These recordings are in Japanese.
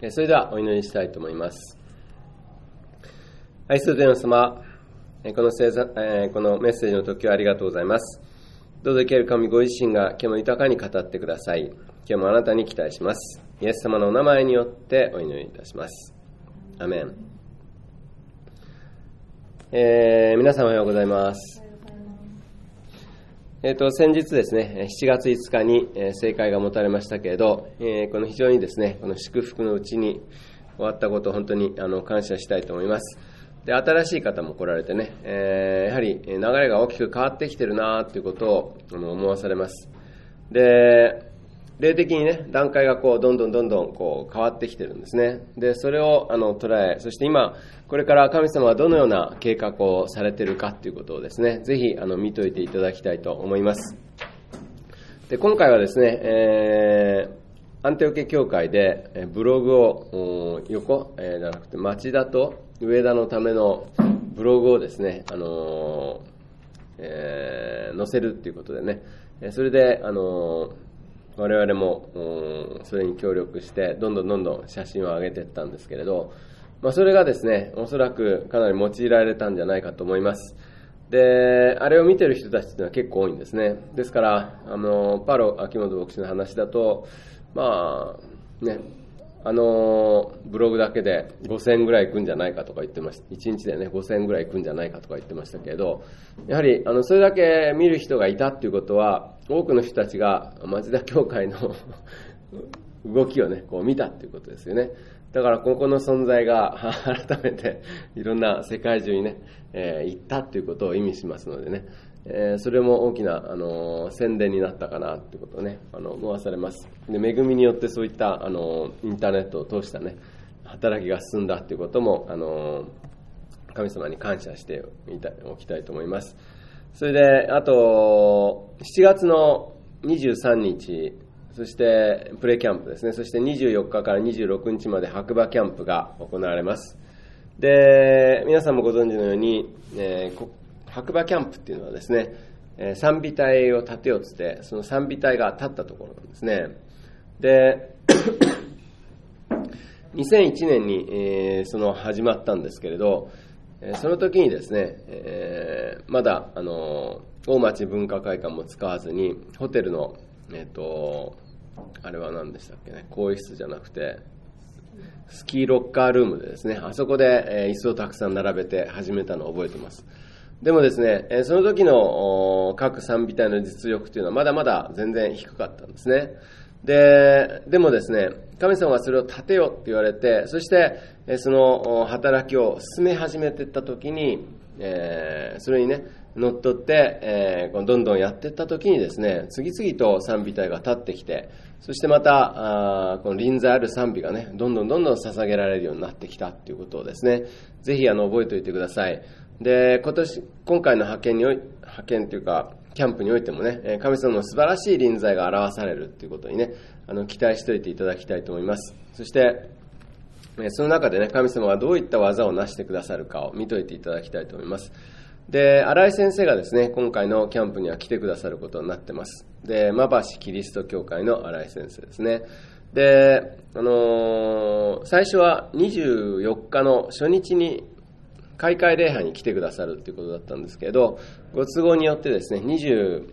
それではお祈りしたいと思います。愛する天の様、このメッセージの時はありがとうございます。どうぞ生ける神ご自身が今日も豊かに語ってください。今日もあなたに期待します。イエス様のお名前によってお祈りいたします。アメン。皆さんおはようございます。先日ですね、7月5日に聖会が持たれましたけれど、この非常にですね、この祝福のうちに終わったことを本当に感謝したいと思います。で、新しい方も来られてね、やはり流れが大きく変わってきてるなということを思わされます。で、霊的にね、段階がどんどん変わってきてるんですね。で、それを捉え、そして今、これから神様はどのような計画をされているかということをですね、ぜひ見といていただきたいと思います。で、今回はですね、アンテオケ教会でブログをじゃなくて町田と上田のためのブログをですね、載せるということでね、それで我々もそれに協力してどんどん写真を上げていったんですけれど、それがですね、おそらくかなり用いられたんじゃないかと思います。で、あれを見てる人たちというのは結構多いんですね。ですからパロ秋元牧師の話だと、ブログだけで5000ぐらい行くんじゃないかとか言ってました。1日でね5000ぐらい行くんじゃないかとか言ってましたけれど、やはりそれだけ見る人がいたっていうことは、多くの人たちが町田教会の動きをね見たっていうことですよね。だからここの存在が改めていろんな世界中にね、行ったっていうことを意味しますのでね、それも大きな宣伝になったかなということをね思わされます。で、恵みによってそういったインターネットを通したね働きが進んだということも神様に感謝しておきたいと思います。それであと7月の23日、そしてプレキャンプですね、そして24日から26日まで白馬キャンプが行われます。で、皆さんもご存知のように、白馬キャンプっていうのはですね、賛美隊を立てようとして、その賛美隊が立ったところなんですね。で2001年に、始まったんですけれど、その時にですね、まだ大町文化会館も使わずに、ホテルのあれは何でしたっけね、更衣室じゃなくてスキーロッカールームでですね、あそこで椅子をたくさん並べて始めたのを覚えてます。でもですね、その時の各賛美隊の実力というのはまだまだ全然低かったんですね。でもですね、神様はそれを立てよって言われて、そしてその働きを進め始めていった時に、それにね乗っ取って、どんどんやっていった時にですね、次々と賛美隊が立ってきて、そしてまたこの臨在ある賛美がねどんどん捧げられるようになってきたということをですね、ぜひ覚えておいてください。で、今回の派遣というかキャンプにおいてもね、神様の素晴らしい臨在が表されるということにね期待しておいていただきたいと思います。そしてその中でね、神様がどういった技を成してくださるかを見といていただきたいと思います。で、新井先生がですね、今回のキャンプには来てくださることになってます。で、馬橋キリスト教会の新井先生ですね。で、最初は24日の初日に開会礼拝に来てくださるということだったんですけど、ご都合によってですね、25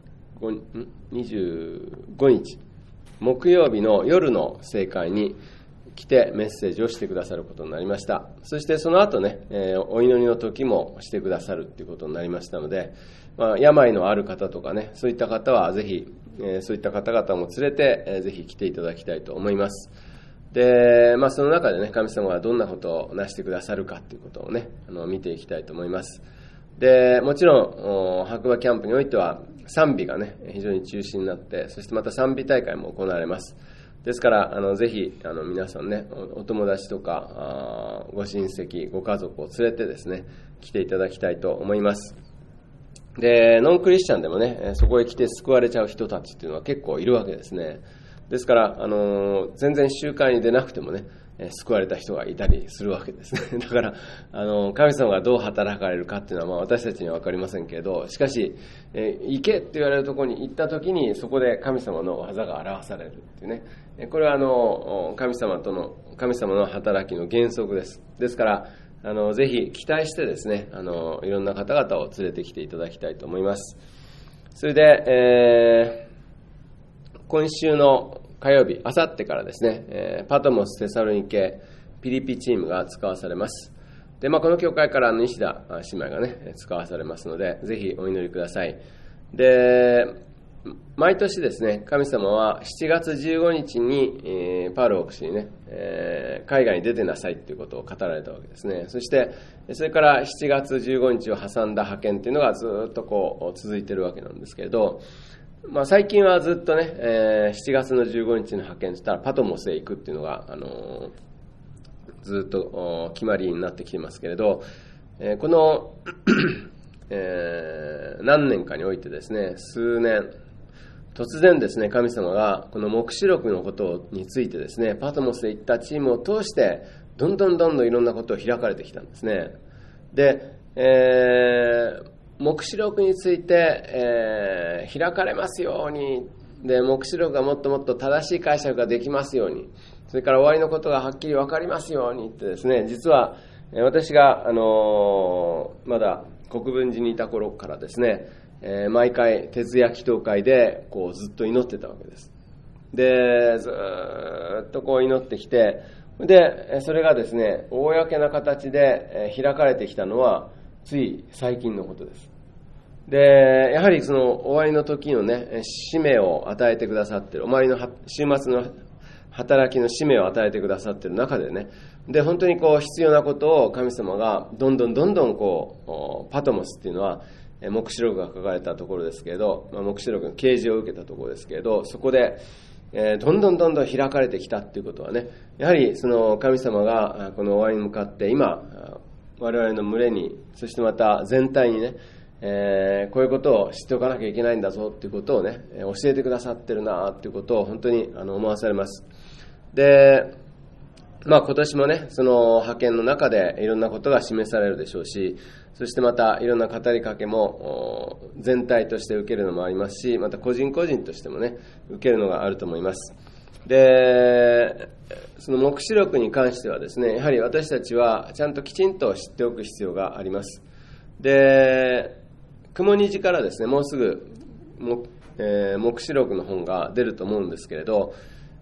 日木曜日の夜の聖会に来てメッセージをしてくださることになりました。そしてその後ね、お祈りの時もしてくださるということになりましたので、病のある方とかね、そういった方はぜひ、そういった方々も連れて、ぜひ来ていただきたいと思います。で、その中でね、神様がどんなことをなしてくださるかということをね見ていきたいと思います。で、もちろん白馬キャンプにおいては賛美がね非常に中心になって、そしてまた賛美大会も行われます。ですからぜひ皆さんね、お友達とかご親戚ご家族を連れてですね来ていただきたいと思います。で、ノンクリスチャンでもねそこへ来て救われちゃう人たちっていうのは結構いるわけですね。ですから全然集会に出なくてもね救われた人がいたりするわけですね。だから神様がどう働かれるかっていうのは私たちには分かりませんけれど、しかし、行けって言われるところに行った時にそこで神様の技が表されるっていうね、これは神様の働きの原則です。ですからぜひ期待してですね、いろんな方々を連れてきていただきたいと思います。それで、今週の火曜日、あさってからですね、パトモス、テサロニケ、ピリピチームが使わされます。で、この教会から西田姉妹がね、使わされますので、ぜひお祈りください。で、毎年ですね、神様は7月15日に、パウロ牧師にね、海外に出てなさいということを語られたわけですね。そして、それから7月15日を挟んだ派遣というのがずっと続いているわけなんですけれど、最近はずっとね、7月の15日の派遣といったらパトモスへ行くっていうのが、ずっと決まりになってきてますけれど、この、何年かにおいてですね、数年、突然ですね、神様がこの黙示録のことについてですね、パトモスへ行ったチームを通して、どんどんいろんなことを開かれてきたんですね。で、黙示録について、開かれますように、で黙示録がもっともっと正しい解釈ができますように、それから終わりのことがはっきり分かりますようにってですね、実は私が、まだ国分寺にいた頃からですね、毎回徹夜祈祷会でずっと祈ってたわけです。でずっと祈ってきて、でそれがですね、公な形で開かれてきたのはつい最近のことです。でやはりその終わりの時のね、使命を与えてくださっている、終わりの週末の働きの使命を与えてくださっている中でね、で本当に必要なことを神様がどんどんパトモスっていうのは黙示録が書かれたところですけれど、黙示録の啓示を受けたところですけれど、そこでどんどん開かれてきたっていうことはね、やはりその神様がこの終わりに向かって今我々の群れに、そしてまた全体にね、こういうことを知っておかなきゃいけないんだぞっていうことをね、教えてくださってるなっていうことを本当に思わされます。で、今年もね、その派遣の中でいろんなことが示されるでしょうし、そしてまたいろんな語りかけも全体として受けるのもありますし、また個人個人としてもね、受けるのがあると思います。で、その黙示録に関してはですね、やはり私たちはちゃんときちんと知っておく必要があります。で、雲虹からですね、もうすぐ黙示録の本が出ると思うんですけれど、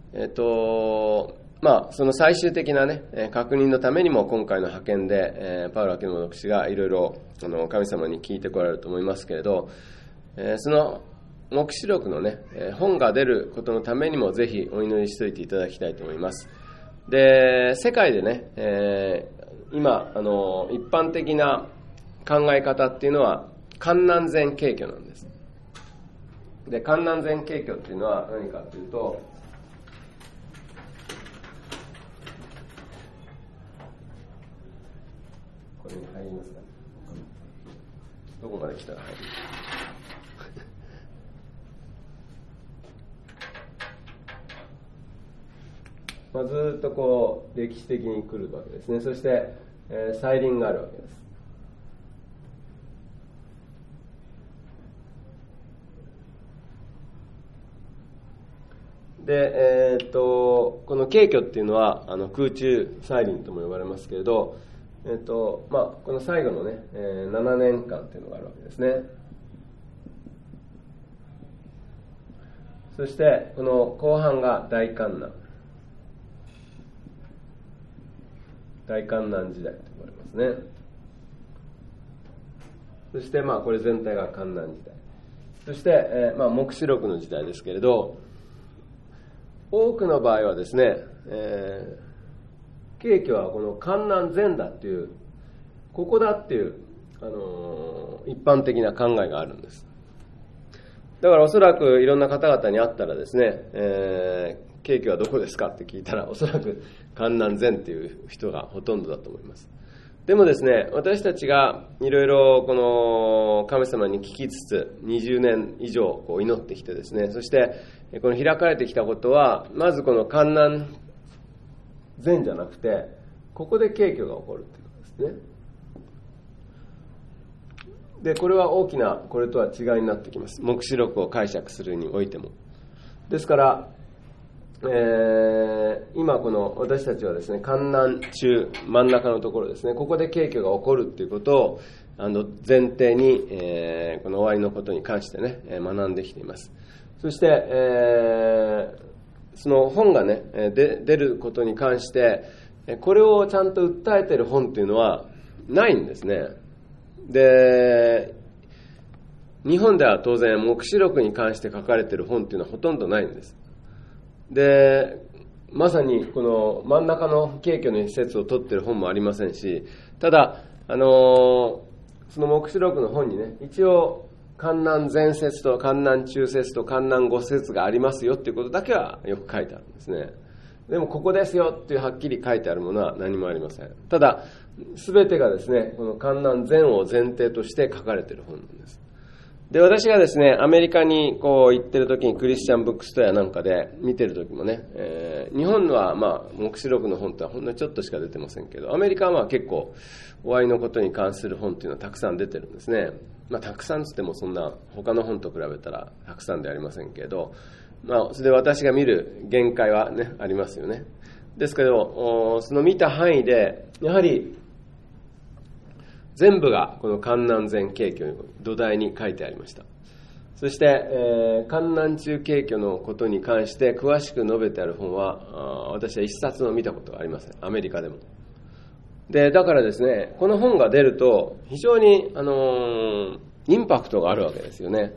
その最終的なね、確認のためにも今回の派遣で、パウロ秋野牧師がいろいろ神様に聞いてこられると思いますけれど、その黙示録のね、本が出ることのためにもぜひお祈りしておいていただきたいと思います。で、世界でね、今一般的な考え方っていうのは観南前景挙なんです。で、観南前景挙っていうのは何かというと、これに入りますかね。どこまで来たら入る？ずっと歴史的に来るわけですね。そして、再臨があるわけです。で、この景挙っていうのは空中再臨とも呼ばれますけれど、この最後のね、7年間っていうのがあるわけですね。そしてこの後半が大観難時代と呼ばれますね。そしてこれ全体が観難時代、そして、黙示録の時代ですけれど、多くの場合はですね、景挙はこの観難前だっていう、ここだっていう、一般的な考えがあるんです。だからおそらくいろんな方々に会ったらですね、景挙はどこですかって聞いたら、おそらく観難前っていう人がほとんどだと思います。でもですね、私たちがいろいろこの神様に聞きつつ20年以上祈ってきてですね、そしてこの開かれてきたことは、まずこの観難善じゃなくて、ここで景挙が起こるということですね。で、これは大きなこれとは違いになってきます。黙示録を解釈するにおいても。ですから、今この私たちはですね、観難中、真ん中のところですね、ここで景挙が起こるっていうことを前提に、この終わりのことに関してね、学んできています。そして、その本がね、出ることに関して、これをちゃんと訴えている本っていうのはないんですね。で、日本では当然黙示録に関して書かれている本っていうのはほとんどないんです。で、まさにこの真ん中の景挙の一節を取っている本もありませんし、ただ、その黙示録の本にね、一応観難前節と観難中節と観難後節がありますよっていうことだけはよく書いてあるんですね。でもここですよっていうはっきり書いてあるものは何もありません。ただ、すべてがですね、この観難前を前提として書かれている本なんです。で、私がですね、アメリカにこう行ってる時にクリスチャンブックストアなんかで見てる時もね、日本は黙示録の本ってほんのちょっとしか出てませんけど、アメリカは結構終わりのことに関する本っていうのはたくさん出てるんですね。たくさんつってもそんな他の本と比べたらたくさんではありませんけど、それで私が見る限界はね、ありますよね。ですけど、その見た範囲で、やはり全部がこの観難前景挙の土台に書いてありました。そして、観難中景挙のことに関して詳しく述べてある本は、私は一冊も見たことがありません。アメリカでも。で、だからですね、この本が出ると非常に、インパクトがあるわけですよね。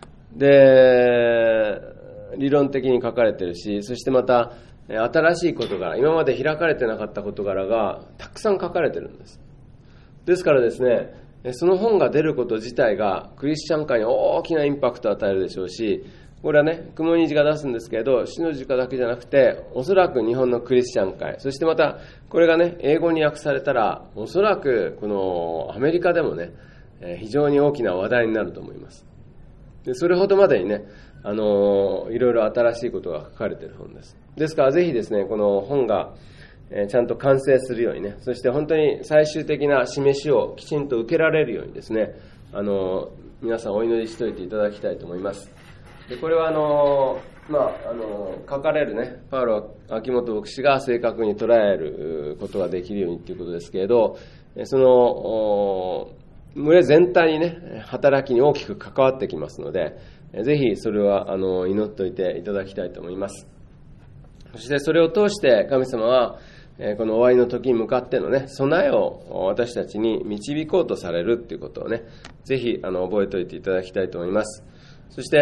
で、理論的に書かれているし、そしてまた新しい事柄、今まで開かれてなかった事柄がたくさん書かれているんです。ですからですね、その本が出ること自体がクリスチャン界に大きなインパクトを与えるでしょうし、これはね、雲虹が出すんですけれど、死の字架だけじゃなくて、おそらく日本のクリスチャン界、そしてまたこれがね、英語に訳されたら、おそらくこのアメリカでもね、非常に大きな話題になると思います。で、それほどまでにね、いろいろ新しいことが書かれている本です。ですからぜひですね、この本がちゃんと完成するようにね、そして本当に最終的な示しをきちんと受けられるようにですね、皆さんお祈りしておいていただきたいと思います。で、これは書かれるね、パウロ秋元牧師が正確に捉えることができるようにということですけれど、その群れ全体にね、働きに大きく関わってきますので、ぜひそれは祈っておいていただきたいと思います。そしてそれを通して神様はこの終わりの時に向かってのね、備えを私たちに導こうとされるということをね、ぜひ覚えておいていただきたいと思います。そして、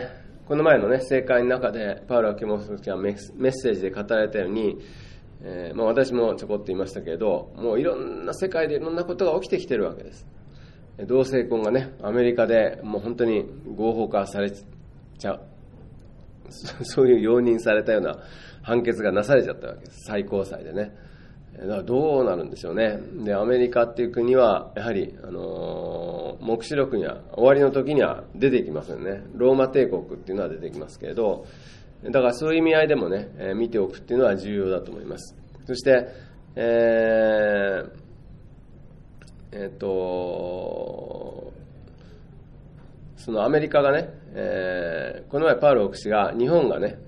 この前のね、聖会の中でパウロ秋元牧師がメッセージで語られたように、私もちょこっと言いましたけれど、もういろんな世界でいろんなことが起きてきてるわけです。同性婚がね、アメリカでもう本当に合法化されちゃう、そういう容認されたような判決がなされちゃったわけです。最高裁でね。だからどうなるんでしょうね。で、アメリカっていう国はやはり黙示録には終わりの時には出てきませんね。ローマ帝国っていうのは出てきますけれど、だからそういう意味合いでもね、見ておくっていうのは重要だと思います。そして、そのアメリカがね、この前パウロ牧師が日本がね、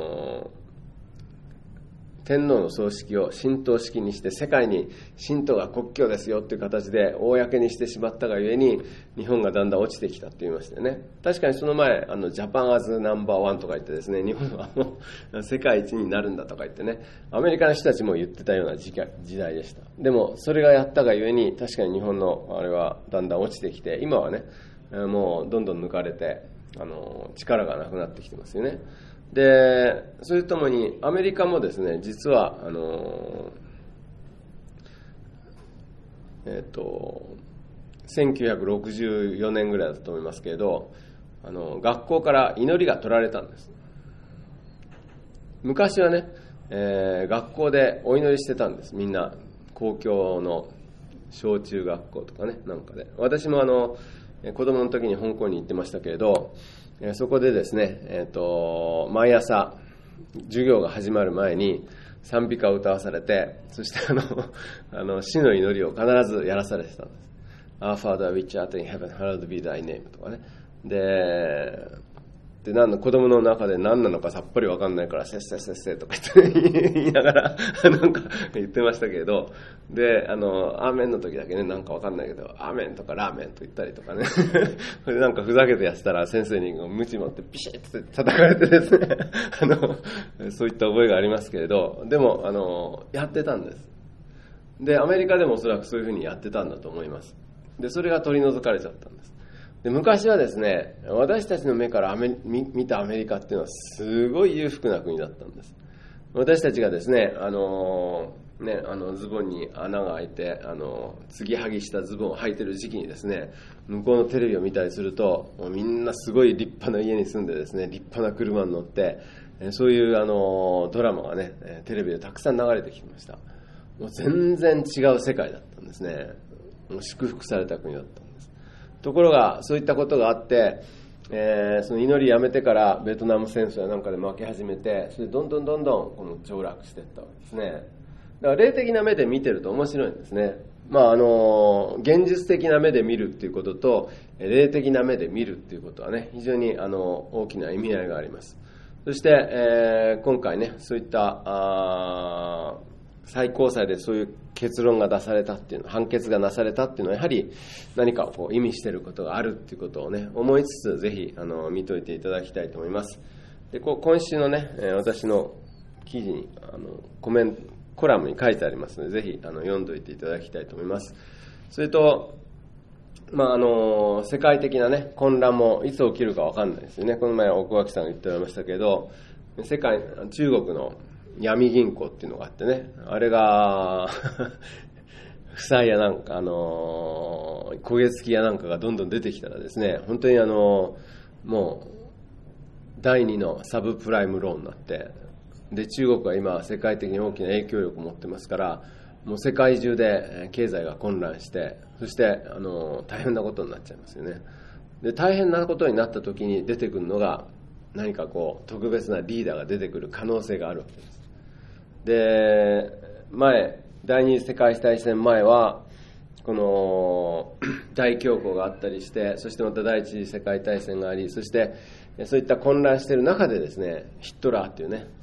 天皇の葬式を神道式にして世界に神道が国教ですよっていう形で公にしてしまったがゆえに日本がだんだん落ちてきたって言いましたよね。確かにその前ジャパンアズナンバーワンとか言ってですね、日本はもう世界一になるんだとか言ってね、アメリカの人たちも言ってたような時代でした。でもそれがやったがゆえに確かに日本のあれはだんだん落ちてきて、今はねもうどんどん抜かれて力がなくなってきてますよね。で、それともにアメリカもですね、実は1964年ぐらいだと思いますけれど、学校から祈りが取られたんです。昔はね、学校でお祈りしてたんです。みんな公共の小中学校とかね、なんかで。私も子供の時に香港に行ってましたけれど、そこでですね、毎朝授業が始まる前に賛美歌を歌わされて、そして死の祈りを必ずやらされてたんです。Our Father which art in heaven, hallowed be thy name とかね。で子供の中で何なのかさっぱり分かんないから、せっせっせっせとか言いながらなんか言ってましたけど、でアーメンの時だけね、なんか分かんないけど、アーメンとかラーメンと言ったりとかねそれでなんかふざけてやってたら、先生に鞭持ってピシッて叩かれてですねそういった覚えがありますけれど、でもやってたんです。でアメリカでもおそらくそういうふうにやってたんだと思います。でそれが取り除かれちゃったんです。で昔はですね、私たちの目から見たアメリカっていうのはすごい裕福な国だったんです。私たちがですね、ズボンに穴が開いて継ぎはぎしたズボンを履いてる時期にですね、向こうのテレビを見たりすると、もうみんなすごい立派な家に住んでですね、立派な車に乗って、そういうドラマがねテレビでたくさん流れてきました。もう全然違う世界だったんですね。もう祝福された国だった。ところがそういったことがあって、その祈りやめてからベトナム戦争やなんかで負け始めて、それでどんどんこの凋落していったわけですね。だから霊的な目で見てると面白いんですね。現実的な目で見るっていうことと霊的な目で見るっていうことはね、非常に大きな意味合いがあります。そして、今回ね、そういった最高裁でそういう結論が出されたっていうの、判決がなされたっていうのは、やはり何かを意味していることがあるっていうことをね、思いつつ、ぜひ見といていただきたいと思います。で今週のね、私の記事にコラムに書いてありますので、ぜひ読んどいていただきたいと思います。それと、世界的なね混乱もいつ起きるか分かんないですよね。この前奥脇さんが言っておられましたけど、中国の闇銀行っていうのがあってね、あれが負債やなんか焦げ付きやなんかがどんどん出てきたらですね、本当にもう第2のサブプライムローンになって、で中国は今世界的に大きな影響力を持ってますから、もう世界中で経済が混乱して、そして大変なことになっちゃいますよね。で大変なことになった時に出てくるのが、何か特別なリーダーが出てくる可能性があるわけです。で第二次世界大戦前はこの大恐慌があったりして、そしてまた第一次世界大戦があり、そしてそういった混乱している中でですね、ヒットラーっていうね、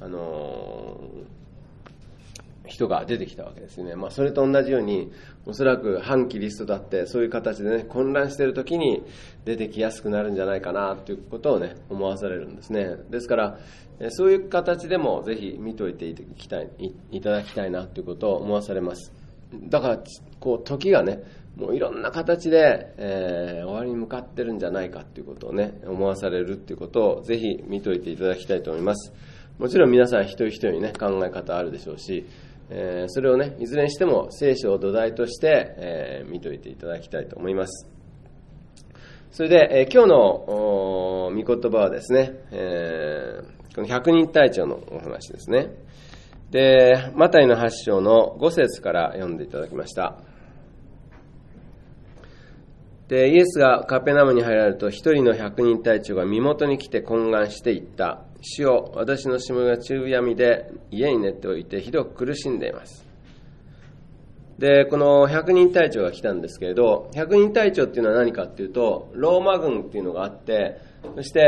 人が出てきたわけですよね。それと同じように、おそらく反キリストだってそういう形でね、混乱している時に出てきやすくなるんじゃないかなということをね、思わされるんですね。ですからそういう形でもぜひ見といていただきたいなということを思わされます。だから時がね、もういろんな形で、終わりに向かってるんじゃないかということをね、思わされるということをぜひ見といていただきたいと思います。もちろん皆さん一人一人にね、考え方あるでしょうし、それをね、いずれにしても聖書を土台として、見といていただきたいと思います。それで、今日の御言葉はですね、この百人隊長のお話ですね。で、マタイの8章の5節から読んでいただきました。で、イエスがカペナムに入られると、一人の百人隊長が身元に来て懇願していった。主よ、私のしもべが中闇で家に寝ておいてひどく苦しんでいます。で、この百人隊長が来たんですけれど、百人隊長っていうのは何かっていうと、ローマ軍っていうのがあって、そして、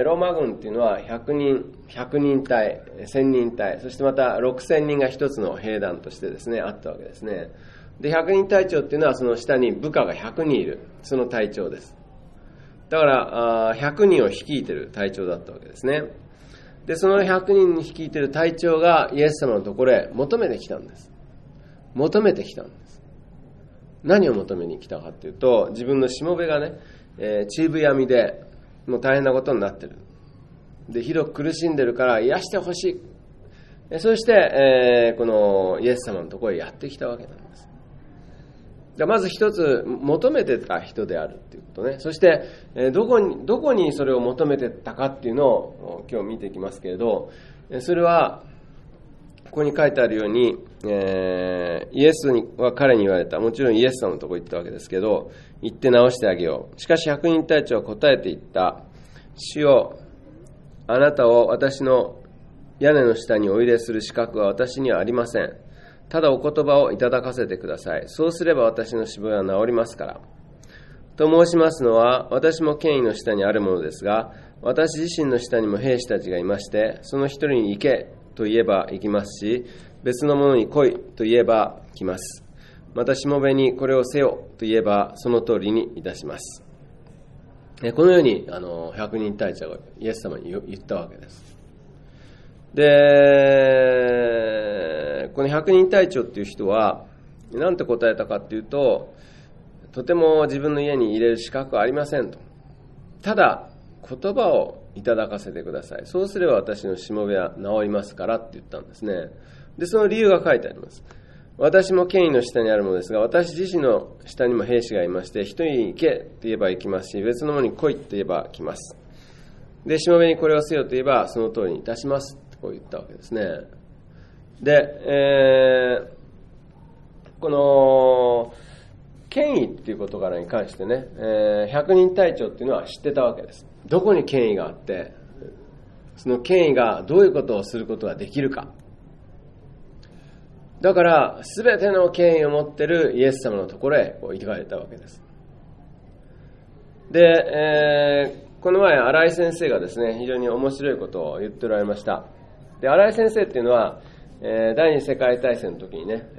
ローマ軍っていうのは100人隊、1000人隊、そしてまた6000人が一つの兵団としてですね、あったわけですね。で、100人隊長っていうのはその下に部下が100人いる、その隊長です。だから100人を率いている隊長だったわけですね。で、その100人に率いている隊長がイエス様のところへ求めてきたんです。何を求めに来たかというと、自分のしもべがね、中部闇でもう大変なことになっている。で、ひどく苦しんでるから癒してほしい。そして、このイエス様のところへやってきたわけなんです。まず一つ求めてた人であるっていうことね。そしてどこにそれを求めてたかっていうのを今日見ていきますけれど、それはここに書いてあるように、イエスは彼に言われた。もちろんイエス様のところに行ったわけですけど、行って治してあげよう。しかし百人隊長は答えて言った。主よ、あなたを私の屋根の下にお入れする資格は私にはありません。ただお言葉をいただかせてください。そうすれば私のしもべは治りますから。と申しますのは、私も権威の下にあるものですが、私自身の下にも兵士たちがいまして、その一人に行けと言えば行きますし、別の者に来いと言えば来ます。またしもべにこれをせよと言えばその通りにいたします。このように百人隊長がイエス様に言ったわけです。で、この百人隊長っていう人は何て答えたかっていうと、とても自分の家に入れる資格はありませんと。ただ言葉をいただかせてください。そうすれば私のしもべは治りますからって言ったんですね。で、その理由が書いてあります。私も権威の下にあるものですが、私自身の下にも兵士がいまして、一人に行けと言えば行きますし、別の者に来いと言えば来ます。で、しもべにこれをせよと言えばその通りにいたしますとこう言ったわけですね。で、この権威っていう事柄に関してね、百人隊長っていうのは知ってたわけです。どこに権威があって、その権威がどういうことをすることができるか。だから全ての権威を持っているイエス様のところへ行かれたわけです。で、この前新井先生がですね、非常に面白いことを言っておられました。で、新井先生っていうのは、第二次世界大戦の時にね、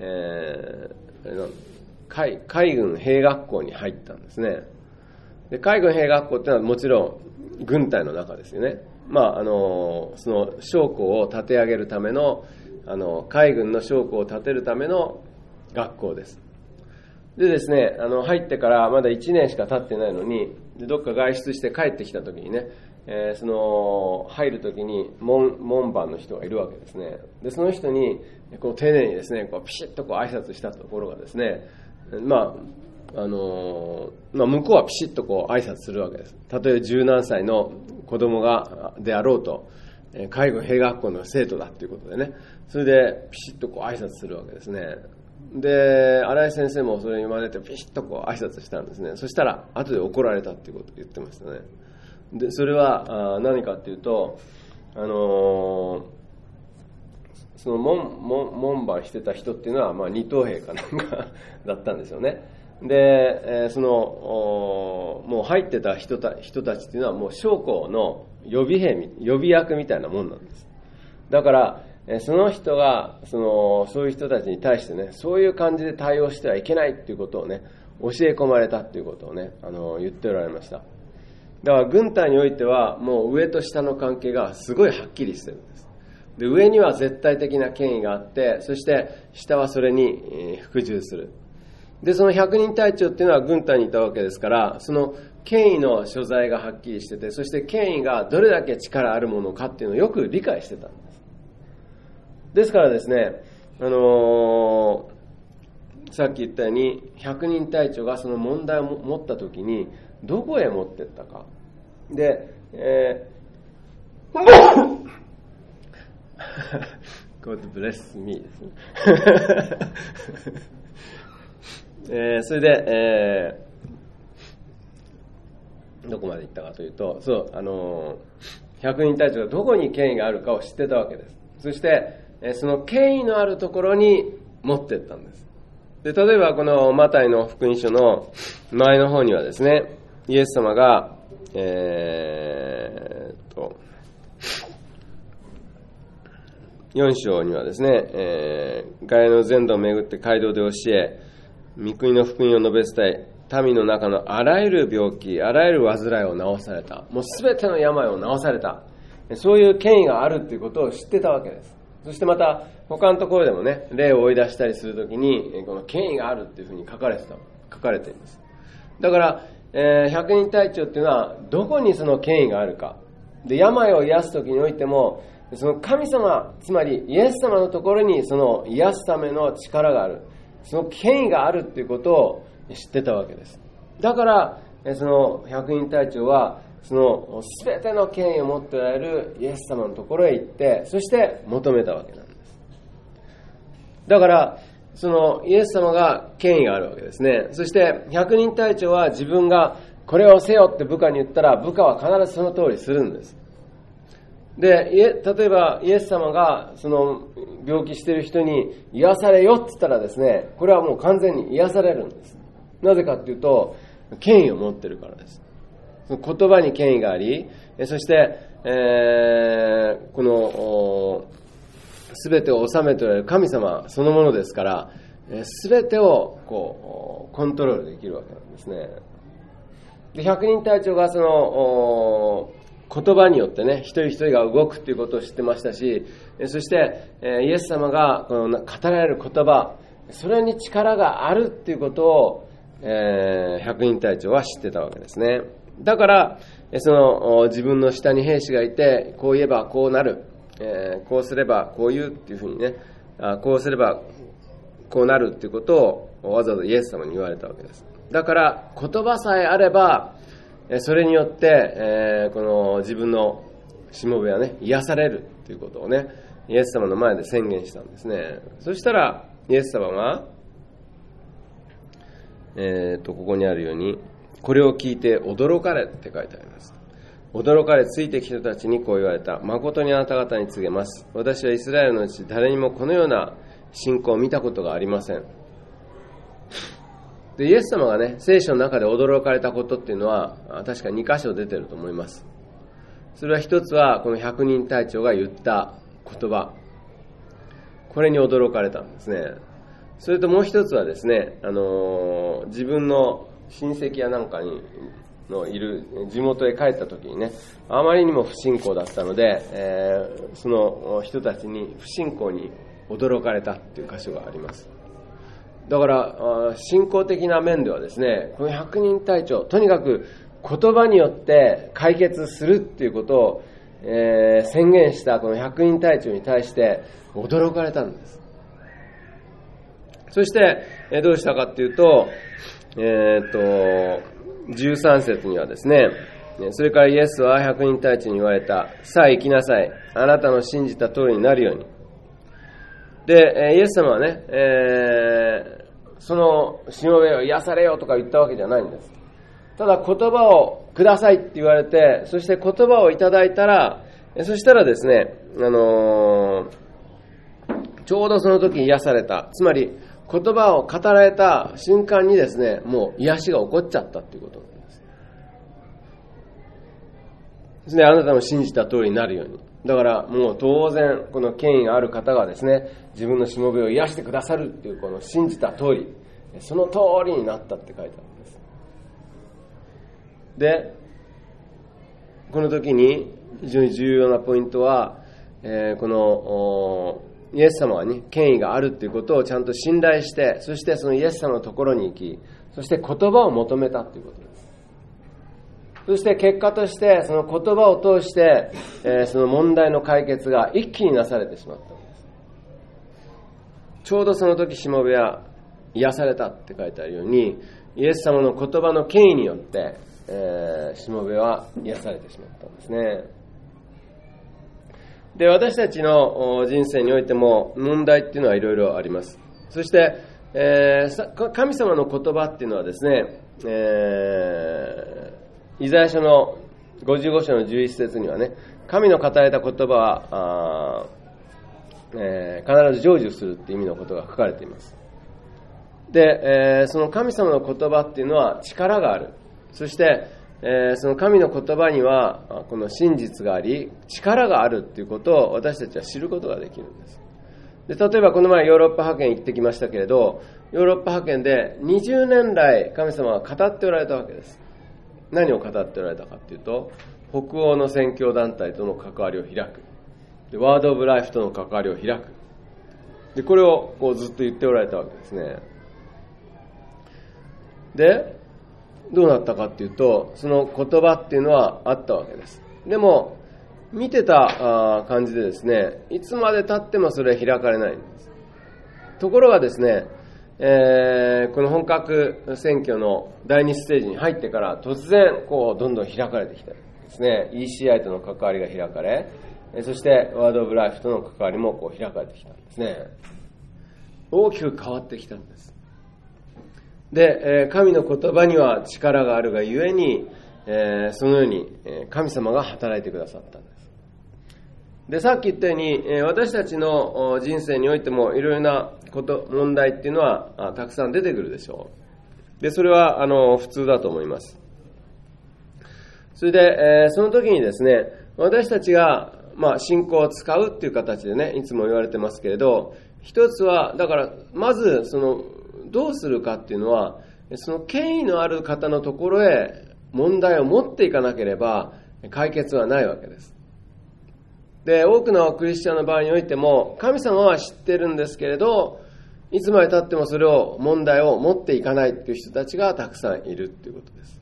海軍兵学校に入ったんですね。で、海軍兵学校っていうのはもちろん軍隊の中ですよね。その将校を立て上げるための海軍の将校を立てるための学校です。でですね、入ってからまだ1年しか経ってないのに、どっか外出して帰ってきた時にね、その入る時に門番の人がいるわけですね。で、その人にこう丁寧にですね、こうピシッとこう挨拶したところがですね、向こうはピシッとこう挨拶するわけです。たとえ十何歳の子供であろうと、海軍兵学校の生徒だということでね、それでピシッとこう挨拶するわけですね。で、新井先生もそれに真似てピシッとこう挨拶したんですね。そしたら後で怒られたっていうことを言ってましたね。で、それは何かっていうと、その門番してた人っていうのは二等兵かなんかだったんですよね。で、もう入ってた人たちっていうのはもう将校の予備役みたいなもんなんです。だからその人がそういう人たちに対してね、そういう感じで対応してはいけないっていうことをね、教え込まれたっていうことをね、言っておられました。だから軍隊においてはもう上と下の関係がすごいはっきりしてるんです。で、上には絶対的な権威があって、そして下はそれに服従する。で、その百人隊長っていうのは軍隊にいたわけですから、その権威の所在がはっきりしてて、そして権威がどれだけ力あるものかっていうのをよく理解してたんです。ですからですね、さっき言ったように百人隊長がその問題を持った時にどこへ持っていったかで、God bless me ですねそれで、どこまで行ったかというと、百人隊長がどこに権威があるかを知ってたわけです。そしてその権威のあるところに持っていったんです。で、例えばこのマタイの福音書の前の方にはですね、イエス様が4章にはですね、ガリラの全土を巡って街道で教え、御国の福音を述べ伝え、民の中のあらゆる病気、あらゆる患いを治された。もうすべての病を治された。そういう権威があるということを知ってたわけです。そしてまた他のところでもね、霊を追い出したりするときにこの権威があるっていうふうに書かれています。だから、百人隊長っていうのはどこにその権威があるかで、病を癒すときにおいてもその神様、つまりイエス様のところにその癒すための力がある、その権威があるっていうことを知ってたわけです。だからその百人隊長はその全ての権威を持っておられるイエス様のところへ行って、そして求めたわけなんです。だからそのイエス様が権威があるわけですね。そして百人隊長は自分がこれをせよって部下に言ったら、部下は必ずその通りするんです。 で、例えばイエス様がその病気している人に癒されよって言ったらですね、これはもう完全に癒されるんです。なぜかっていうと、権威を持ってるからです。その言葉に権威があり、そして、この全てを治めておられる神様そのものですから、全てをこうコントロールできるわけなんですね。で、百人隊長がその言葉によってね、一人一人が動くっていうことを知ってましたし、そしてイエス様がこの語られる言葉、それに力があるっていうことを百人隊長は知ってたわけですね。だからその自分の下に兵士がいて、こう言えばこうなる、こうすればこう言うっていうふうにね、こうすればこうなるっていうことをわざわざイエス様に言われたわけです。だから言葉さえあれば、それによって、この自分のしもべはね、癒されるということをね、イエス様の前で宣言したんですね。そしたらイエス様が、ここにあるように、これを聞いて驚かれって書いてあります。驚かれついてきた人たちにこう言われた。誠にあなた方に告げます。私はイスラエルのうち誰にもこのような信仰を見たことがありません。で、イエス様がね、聖書の中で驚かれたことっていうのは確か2箇所出てると思います。それは一つはこの百人隊長が言った言葉、これに驚かれたんですね。それともう一つはですね、自分の親戚やなんかにのいる地元へ帰った時にね、あまりにも不信仰だったので、その人たちに不信仰に驚かれたっていう箇所があります。だから信仰的な面ではですね、この百人隊長、とにかく言葉によって解決するっていうことを、宣言したこの百人隊長に対して驚かれたんです。そしてどうしたかっていうと、13節にはですね、それからイエスは百人隊長に言われた。さあ行きなさい。あなたの信じた通りになるように。で、イエス様はね、そのしもべを癒されよとか言ったわけじゃないんです。ただ言葉をくださいって言われて、そして言葉をいただいたら、そしたらですね、ちょうどその時癒された。つまり言葉を語られた瞬間にですね、もう癒しが起こっちゃったっていうことなんです。ですね、あなたの信じた通りになるように。だからもう当然この権威がある方がですね、自分のしもべを癒してくださるっていうこの信じた通り、その通りになったって書いてあるんです。で、この時に非常に重要なポイントは、このイエス様はね、権威があるということをちゃんと信頼して、そしてそのイエス様のところに行き、そして言葉を求めたということです。そして結果としてその言葉を通して、その問題の解決が一気になされてしまったんです。ちょうどその時しもべは癒されたって書いてあるように、イエス様の言葉の権威によって、しもべは癒されてしまったんですね。で、私たちの人生においても問題っていうのはいろいろあります。そして、神様の言葉っていうのはですね、イザヤ書の55章の11節にはね、神の語られた言葉は必ず成就するっていう意味のことが書かれています。で、その神様の言葉っていうのは力がある。そして、その神の言葉にはこの真実があり力があるっていうことを私たちは知ることができるんです。で、例えばこの前ヨーロッパ派遣行ってきましたけれど、ヨーロッパ派遣で20年来神様は語っておられたわけです。何を語っておられたかっていうと、北欧の宣教団体との関わりを開く、でワードオブライフとの関わりを開く、でこれをこうずっと言っておられたわけですね。でどうなったかっていうと、その言葉っていうのはあったわけです。でも見てた感じでですね、いつまで経ってもそれは開かれないんです。ところがですね、この本格選挙の第2ステージに入ってから突然こうどんどん開かれてきたんですね。 ECI との関わりが開かれ、そしてワードオブライフとの関わりもこう開かれてきたんですね。大きく変わってきたんです。で、神の言葉には力があるがゆえに、そのように神様が働いてくださったんです。 で、さっき言ったように、私たちの人生においてもいろいろな問題っていうのはたくさん出てくるでしょう。で、それは普通だと思います。それで、その時にですね、私たちが信仰を使うっていう形でね、いつも言われてますけれど、一つは、だから、まず、どうするかっていうのは、その権威のある方のところへ問題を持っていかなければ、解決はないわけです。で、多くのクリスチャンの場合においても、神様は知ってるんですけれど、いつまで経ってもそれを、問題を持っていかないっていう人たちがたくさんいるっていうことです。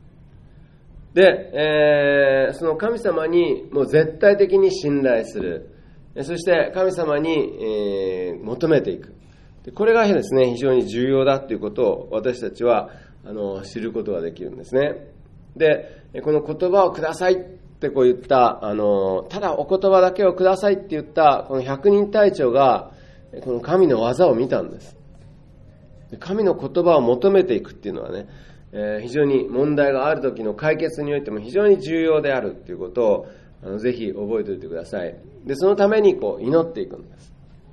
で、その神様にもう絶対的に信頼する。そして神様に、求めていく。これがですね、非常に重要だということを私たちは知ることができるんですね。で、この言葉をくださいってこう言った、ただお言葉だけをくださいって言ったこの百人隊長がこの神の技を見たんです。神の言葉を求めていくっていうのはね、非常に問題がある時の解決においても非常に重要であるということをぜひ覚えておいてください。で、そのためにこう祈っていくんです。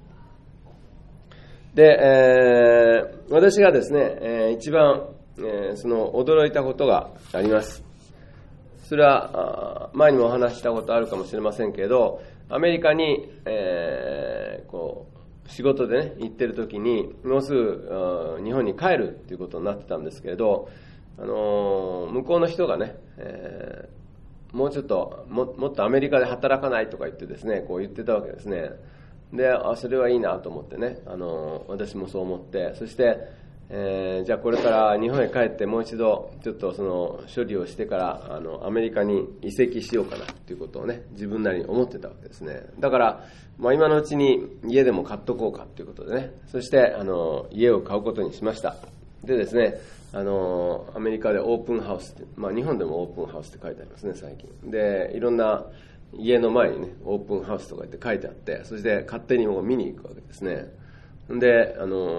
で、私がですね、一番、その驚いたことがあります。それは前にもお話したことあるかもしれませんけれど、アメリカに、こう仕事でね行ってる時にもうすぐ日本に帰るっていうことになってたんですけれど、向こうの人がね、もうちょっと もっとアメリカで働かないとか言ってですね、こう言ってたわけですね。で、それはいいなと思ってね、私もそう思って、そして、じゃあこれから日本へ帰ってもう一度ちょっとその処理をしてからアメリカに移籍しようかなということをね、自分なりに思ってたわけですね。だから、今のうちに家でも買っとこうかということでね、そして家を買うことにしました。でですね、アメリカでオープンハウスって、日本でもオープンハウスって書いてありますね、最近。で、いろんな家の前にね、オープンハウスとか言って書いてあって、そして勝手にもう見に行くわけですね。で、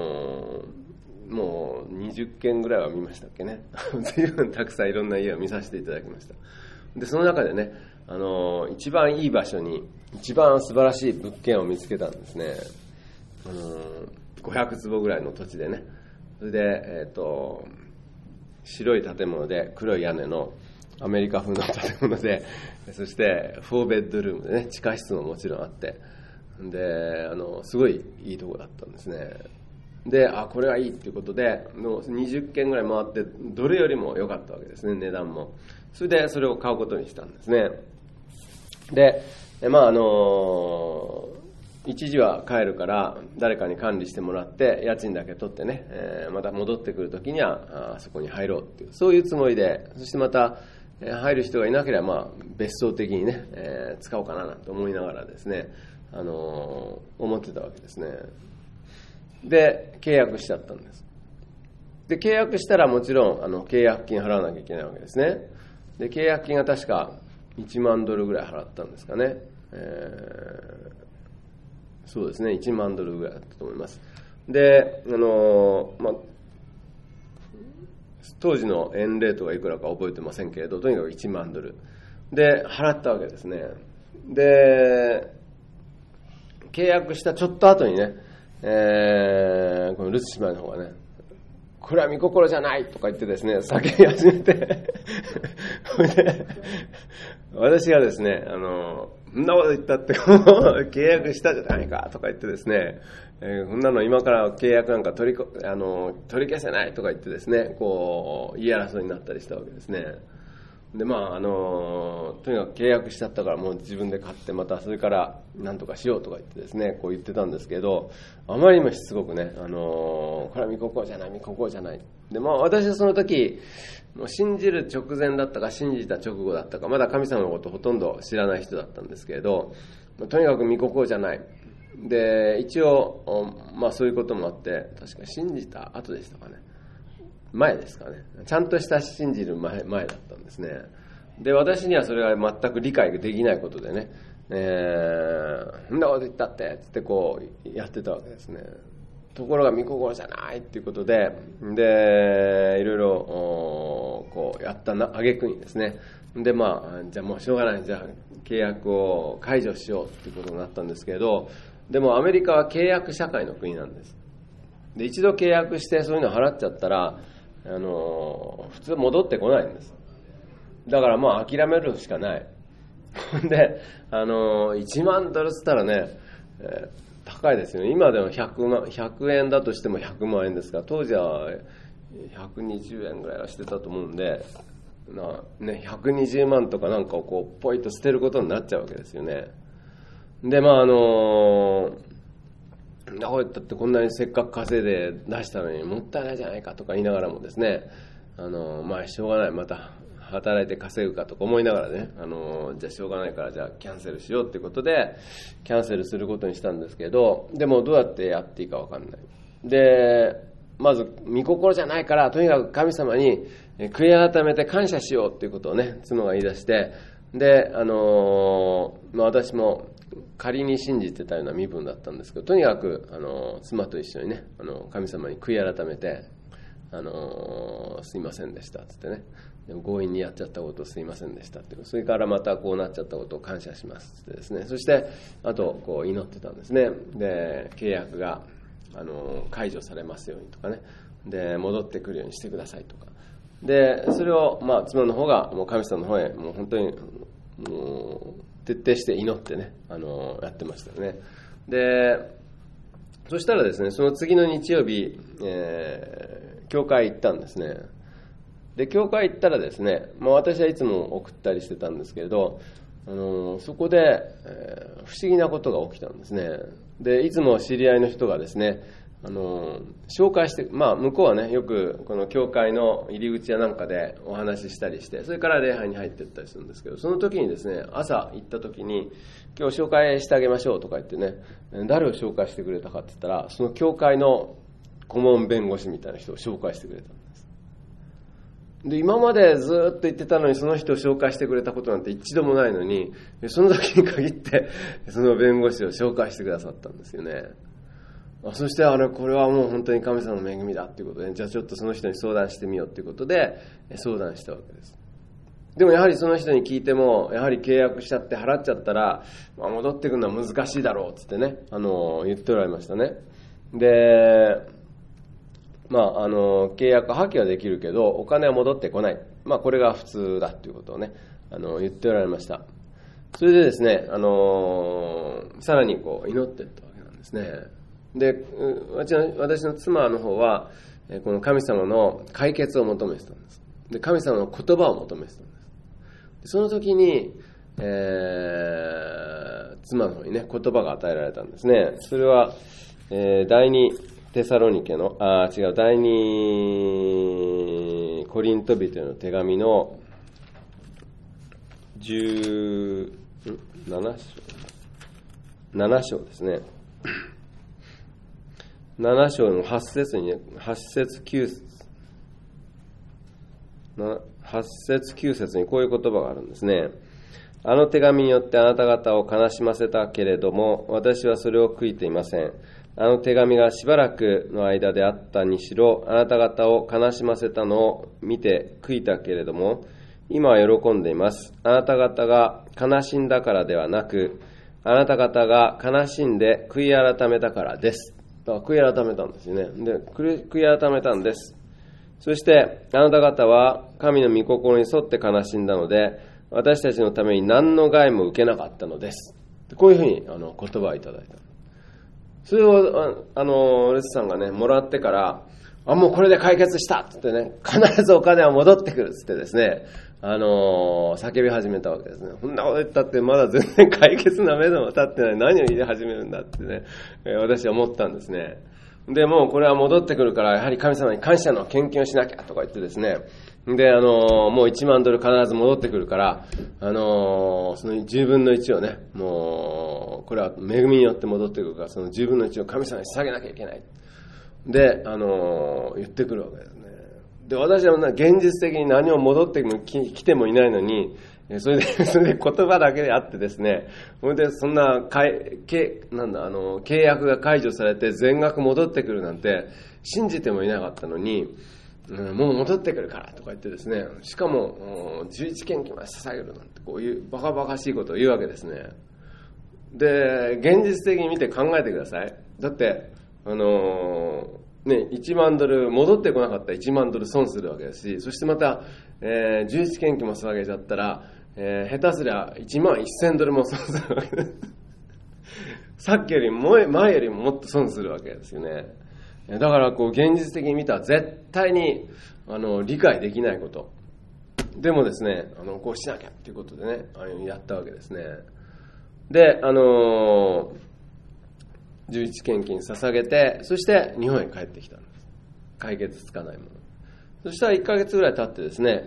もう20軒ぐらいは見ましたっけね。随分たくさんいろんな家を見させていただきました。で、その中でね、一番いい場所に、一番素晴らしい物件を見つけたんですね。500坪ぐらいの土地でね。それで、白い建物で黒い屋根のアメリカ風の建物で、そして4ベッドルームでね、地下室ももちろんあって、ですごいいいとこだったんですね。で、これはいいっていうことで、もう20軒ぐらい回って、どれよりも良かったわけですね、値段も。それでそれを買うことにしたんですね。で、一時は帰るから誰かに管理してもらって家賃だけ取ってね、また戻ってくるときにはそこに入ろうっていう、そういうつもりで、そしてまた入る人がいなければ別荘的にね、使おうかなと思いながらですね、思ってたわけですね。で、契約しちゃったんです。で、契約したらもちろん契約金払わなきゃいけないわけですね。で、契約金が確か1万ドルぐらい払ったんですかね。そうですね、1万ドルぐらいだったと思います。で、当時の円レートがいくらか覚えてませんけれど、とにかく1万ドルで払ったわけですね。で、契約したちょっと後にね、このルツ姉妹の方がね、これは御心じゃないとか言ってですね、叫び始めてで、私がですね、そんなこと言ったって契約したじゃないかとか言ってですね、こんなの今から契約なんか取り消せないとか言ってですね、こう言い争いになったりしたわけですね。で、とにかく契約しちゃったからもう自分で買ってまたそれから何とかしようとか言ってですね、こう言ってたんですけど、あまりにもしつこくね、これは御心じゃない御心じゃないで、私はその時もう信じる直前だったか信じた直後だったか、まだ神様のことほとんど知らない人だったんですけれど、とにかく御心じゃないで、一応そういうこともあって、確か信じた後でしたかね、前ですかね、ちゃんとした信じる前だったんですね。で、私にはそれが全く理解できないことでね、そんなこと言ったってつってこうやってたわけですね。 ところが見心じゃないっていうことで、でいろいろこうやった挙句にですね、でじゃあもうしょうがない、じゃあ契約を解除しようっていうことになったんですけれど、でもアメリカは契約社会の国なんです。で一度契約してそういうの払っちゃったら普通戻ってこないんです。だから諦めるしかない。で1万ドルっつったらね、高いですよね。今でも100円だとしても100万円ですから、当時は120円ぐらいはしてたと思うんで、120万とかなんかをこうポイッと捨てることになっちゃうわけですよね。でこうだってこんなにせっかく稼いで出したのにもったいないじゃないかとか言いながらもですね、しょうがない、また働いて稼ぐかとか思いながらね、じゃあしょうがないからじゃあキャンセルしようっていうことでキャンセルすることにしたんですけど、でもどうやってやっていいか分かんない。でまず見心じゃないから、とにかく神様に悔い改めて感謝しようっていうことをね、妻が言い出して、で私も仮に信じてたような身分だったんですけど、とにかく妻と一緒にね、神様に悔い改めてすいませんでしたっつってね、強引にやっちゃったことをすいませんでしたって、それからまたこうなっちゃったことを感謝しますってですね、そしてあとこう祈ってたんですね。で契約が解除されますようにとかね、で戻ってくるようにしてくださいとかで、それを妻の方がもう神様の方へもう本当にもう徹底して祈ってねやってましたよね。でそしたらですね、その次の日曜日、教会行ったんですね。で教会行ったらですね、私はいつも送ったりしてたんですけれど、そこで、不思議なことが起きたんですね。でいつも知り合いの人がですね、紹介して、向こうはねよくこの教会の入り口やなんかでお話ししたりして、それから礼拝に入っていったりするんですけど、その時にですね、朝行った時に今日紹介してあげましょうとか言ってね、誰を紹介してくれたかって言ったら、その教会の顧問弁護士みたいな人を紹介してくれたんです。で今までずっと言ってたのに、その人を紹介してくれたことなんて一度もないのに、その時に限ってその弁護士を紹介してくださったんですよね。そしてこれはもう本当に神様の恵みだっていうことで、じゃあちょっとその人に相談してみようっていうことで相談したわけです。でもやはりその人に聞いても、やはり契約しちゃって払っちゃったら、戻ってくるのは難しいだろうっつってね、言っておられましたね。で契約破棄はできるけどお金は戻ってこない、これが普通だということをね言っておられました。それでですね、さらにこう祈っていったわけなんですね。で私の妻の方はこの神様の解決を求めてたんです。で神様の言葉を求めてたんです。その時に、妻の方にね言葉が与えられたんですね。それは、第2テサロニケの第2コリント人への手紙の7章ですね。7章の8節に8節9節にこういう言葉があるんですね。あの手紙によってあなた方を悲しませたけれども、私はそれを悔いていません。あの手紙がしばらくの間であったにしろ、あなた方を悲しませたのを見て悔いたけれども、今は喜んでいます。あなた方が悲しんだからではなく、あなた方が悲しんで悔い改めたからです。悔い改めたんですよね。で、悔い改めたんです。そしてあなた方は神の御心に沿って悲しんだので、私たちのために何の害も受けなかったのです。こういうふうに言葉をいただいた。それをレスさんがねもらってから、もうこれで解決したって言ってね、必ずお金は戻ってくるってですね、叫び始めたわけですね。こんなこと言ったってまだ全然解決の目処も立ってない、何を言い始めるんだってね、私は思ったんですね。でもうこれは戻ってくるから、やはり神様に感謝の献金をしなきゃとか言ってですね、でもう1万ドル必ず戻ってくるから、その10分の1をね、もうこれは恵みによって戻ってくるから、その10分の1を神様に捧げなきゃいけないで言ってくるわけですね。で私は現実的に何も戻ってきてもいないのに、 それで言葉だけであってですね、それでそんな契約が解除されて全額戻ってくるなんて信じてもいなかったのに、もう戻ってくるからとか言ってですね、しかも11献金まで捧げるなんて、こういうバカバカしいことを言うわけですね。で、現実的に見て考えてください。だって1万ドル戻ってこなかったら1万ドル損するわけですし、そしてまた、11献金も捧げちゃったら、下手すりゃ1万1000ドルも損するわけですさっきよりも前よりももっと損するわけですよね。だから現実的に見たら絶対に理解できないこと。でもですね、こうしなきゃっていうことでね、やったわけですね。で、11献金捧げて、そして日本へ帰ってきたんです。解決つかないもの。そしたら1ヶ月ぐらい経ってですね、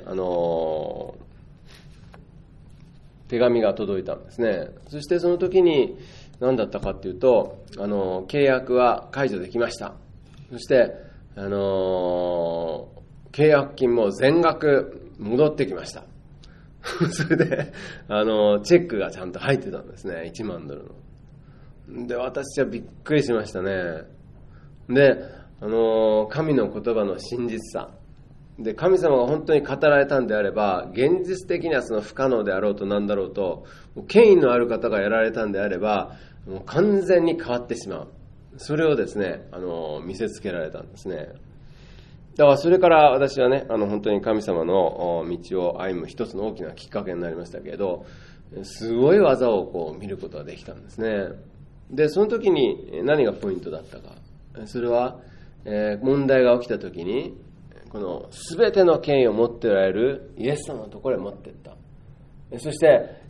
手紙が届いたんですね。そしてその時に何だったかっていうと、契約は解除できました。そして、契約金も全額戻ってきました。それで、チェックがちゃんと入ってたんですね。1万ドルの。で、私はびっくりしましたね。で、神の言葉の真実さ。で、神様が本当に語られたんであれば、現実的にはその不可能であろうと何だろうと、権威のある方がやられたんであれば、もう完全に変わってしまう。それをですね、見せつけられたんですね。だからそれから私はね、本当に神様の道を歩む一つの大きなきっかけになりましたけれど、すごい技を見ることができたんですね。で、その時に何がポイントだったか。それは、問題が起きた時に、この全ての権威を持っておられるイエス様のところへ持っていった。そして、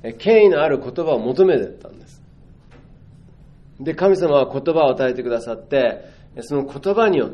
権威のある言葉を求めていったんです。で、神様は言葉を与えてくださって、その言葉によって、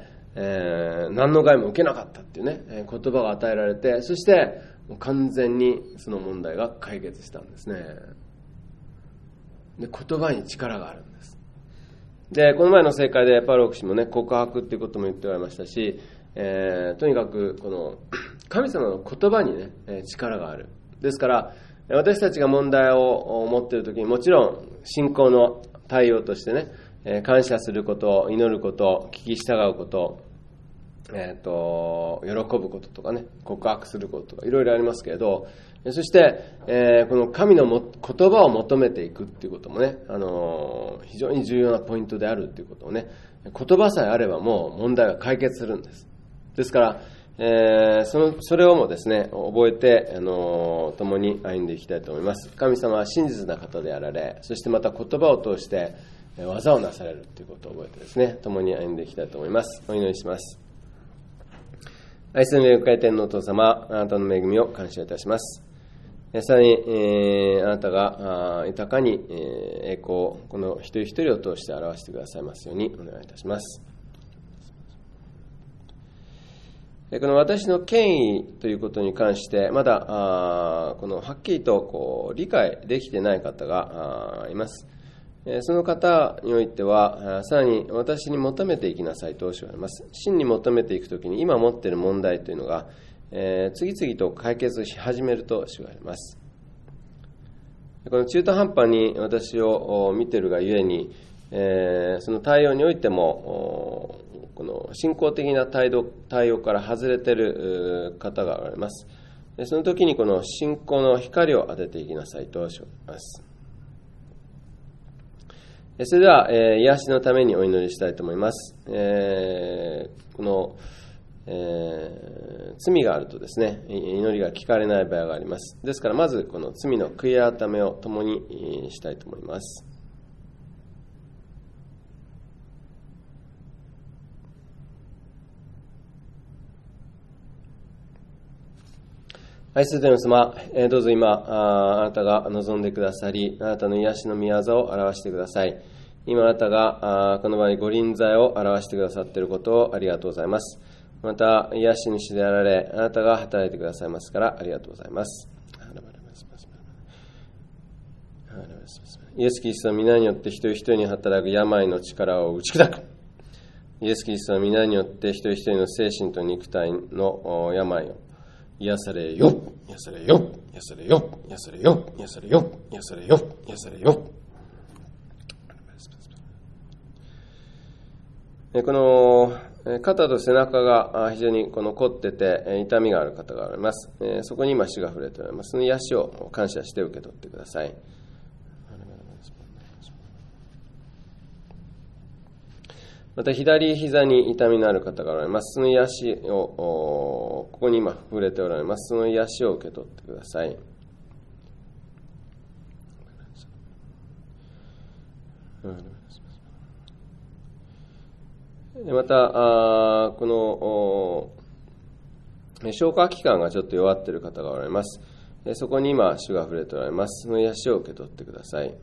何の害も受けなかったっていうね、言葉が与えられて、そして完全にその問題が解決したんですね。で、言葉に力があるんです。で、この前の正解でパウロ牧師もね、告白っていうことも言っておられましたし、とにかくこの神様の言葉にね、力がある。ですから私たちが問題を持っているときに、もちろん信仰の対応としてね、感謝すること、祈ること、聞き従うこと、喜ぶこととかね、告白することとかいろいろありますけれど、そして、この神の言葉を求めていくっていうこともね、非常に重要なポイントであるっていうことをね、言葉さえあればもう問題は解決するんです。ですから、それをもですね、覚えて、共に歩んでいきたいと思います。神様は真実な方であられ、そしてまた言葉を通して技をなされるということを覚えてですね、共に歩んでいきたいと思います。お祈りします。愛する恵み深い天のお父様、あなたの恵みを感謝いたします。さらに、あなたが豊かに栄光をこの一人一人を通して表してくださいますようにお願いいたします。この私の権威ということに関してまだこのはっきりと理解できていない方がいます。その方においてはさらに私に求めていきなさいとおっしゃられます。真に求めていくときに今持っている問題というのが次々と解決し始めると言われます。この中途半端に私を見ているがゆえに、その対応においてもこの信仰的な対応から外れている方がおられます。その時にこの信仰の光を当てていきなさいとおっしゃいます。それでは、癒しのためにお祈りしたいと思います。この罪があるとですね、祈りが聞かれない場合があります。ですからまずこの罪の悔い改めを共にしたいと思います。愛する天の様、どうぞ今あなたが望んでくださり、あなたの癒しの御業を表してください。今あなたがこの場にご臨在を表してくださっていることをありがとうございます。また癒し主であられ、あなたが働いてくださいますからありがとうございます。イエス・キリストの皆によって一人一人に働く病の力を打ち砕く。イエス・キリストの皆によって一人一人の精神と肉体の病を癒されよ、癒されよ、癒されよ、癒されよ、癒されよ、癒されよ、癒されよ。この肩と背中が非常に凝ってて痛みがある方がおられます。そこに今主が触れておられます。その癒しを感謝して受け取ってください。また左膝に痛みのある方がおられます。その癒しをここに今触れておられます。その癒しを受け取ってください。またこの消化器官がちょっと弱っている方がおられます。そこに今主が触れておられます。その癒しを受け取ってください。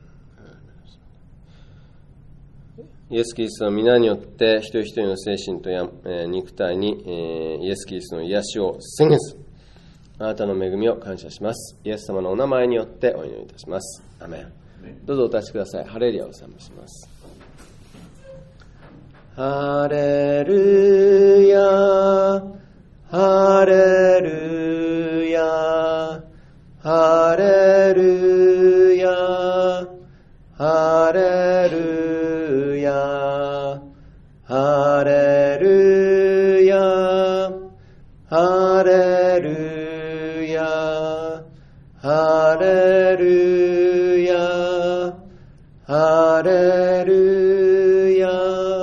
イエス・キリストの皆によって一人一人の精神と肉体にイエス・キリストの癒しを宣言する。あなたの恵みを感謝します。イエス様のお名前によってお祈りいたします。アメン。どうぞお立ちください。ハレルヤを賛美します。ハレルヤ、ハレルヤ、ハレルヤ、ハレルヤ、ハレルヤ、ハレルヤ、ハレルヤ、ハレルヤ。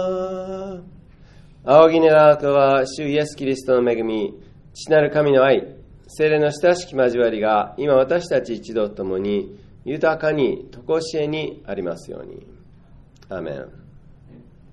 仰ぎ願わくは主イエスキリストの恵み、父なる神の愛、聖霊の親しき交わりが今私たち一同ともに豊かに常しえにありますように。アーメン。